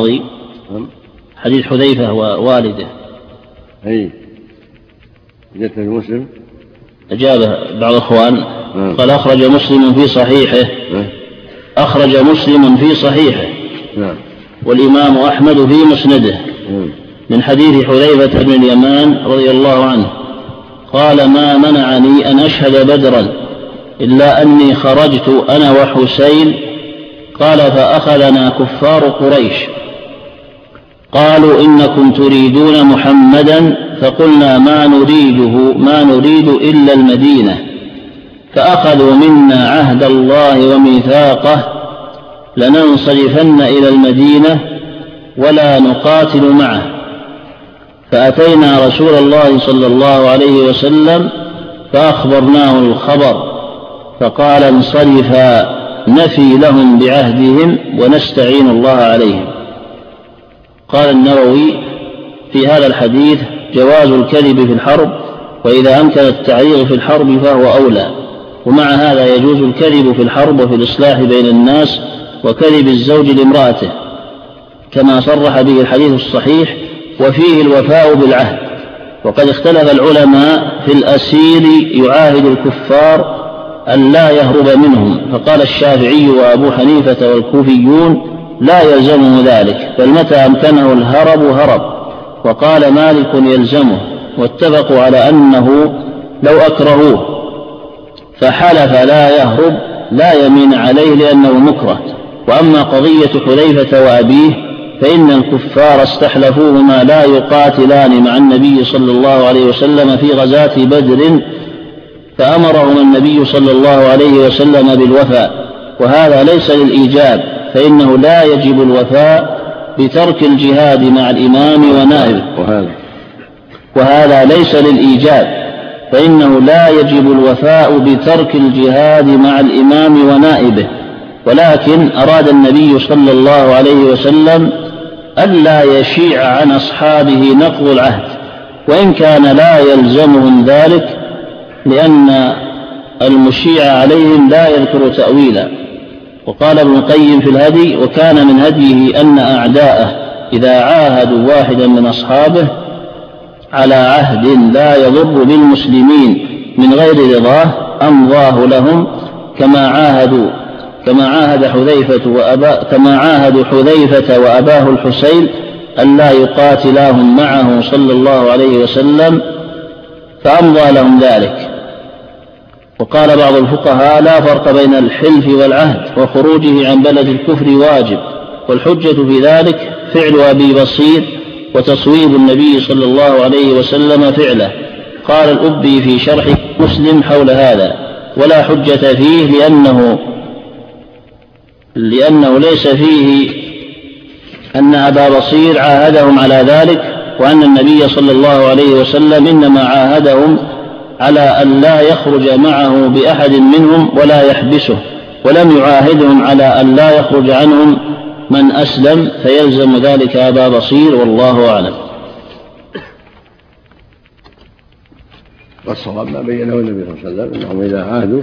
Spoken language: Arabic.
الماضي حديث حذيفة ووالده. أي جت مسلم أجابه بعض الأخوان قال أخرج مسلم في صحيحه. أخرج مسلم في صحيحه والإمام أحمد في مسنده من حديث حذيفة بن اليمان رضي الله عنه قال ما منعني أن أشهد بدرا إلا أني خرجت أنا وحسين قال فأخذنا كفار قريش قالوا إنكم تريدون محمدا فقلنا ما نريد إلا المدينة فأخذوا منا عهد الله وميثاقه لننصرفن إلى المدينة ولا نقاتل معه فأتينا رسول الله صلى الله عليه وسلم فأخبرناه الخبر فقال انصرفا نفي لهم بعهدهم ونستعين الله عليهم. قال النووي في هذا الحديث جواز الكذب في الحرب وإذا أمكن التعريض في الحرب فهو أولى ومع هذا يجوز الكذب في الحرب وفي الإصلاح بين الناس وكذب الزوج لامرأته كما صرح به الحديث الصحيح وفيه الوفاء بالعهد. وقد اختلف العلماء في الأسير يعاهد الكفار أن لا يهرب منهم فقال الشافعي وأبو حنيفة والكوفيون لا يلزمه ذلك بل متى أمكنه الهرب هرب وقال مالك يلزمه واتفقوا على أنه لو أكرهوه فحلف لا يهرب لا يمين عليه لأنه مكره. وأما قضية حذيفة وأبيه فإن الكفار استحلفوهما لا يقاتلان مع النبي صلى الله عليه وسلم في غزاة بدر فأمرهم النبي صلى الله عليه وسلم بالوفاء وهذا ليس للإيجاب فإنه لا يجب الوفاء بترك الجهاد مع الإمام ونائبه وهذا ليس للإيجاب فإنه لا يجب الوفاء بترك الجهاد مع الإمام ونائبه ولكن أراد النبي صلى الله عليه وسلم ألا يشيع عن أصحابه نقض العهد وإن كان لا يلزمهم ذلك لأن المشيع عليهم لا يذكر تأويلا. وقال ابن القيم في الهدي وكان من هديه أن أعداءه إذا عاهدوا واحدا من أصحابه على عهد لا يضر بالمسلمين من غير رضاه أمضاه لهم كما عاهدوا حذيفة وأباه الحسين أن لا يقاتلاهم معه صلى الله عليه وسلم فأمضى لهم ذلك. وقال بعض الفقهاء لا فرق بين الحلف والعهد وخروجه عن بلد الكفر واجب والحجة في ذلك فعل أبي بصير وتصويب النبي صلى الله عليه وسلم فعله. قال الأبي في شرح مسلم حول هذا ولا حجة فيه لأنه ليس فيه أن أبا بصير عاهدهم على ذلك وأن النبي صلى الله عليه وسلم إنما عاهدهم على أن لا يخرج معه بأحد منهم ولا يحبسه ولم يعاهدهم على أن لا يخرج عنهم من أسلم فيلزم ذلك أبا بصير والله أعلم. والصواب ما بينه النبي صلى الله عليه وسلم أنهم إذا عاهدوا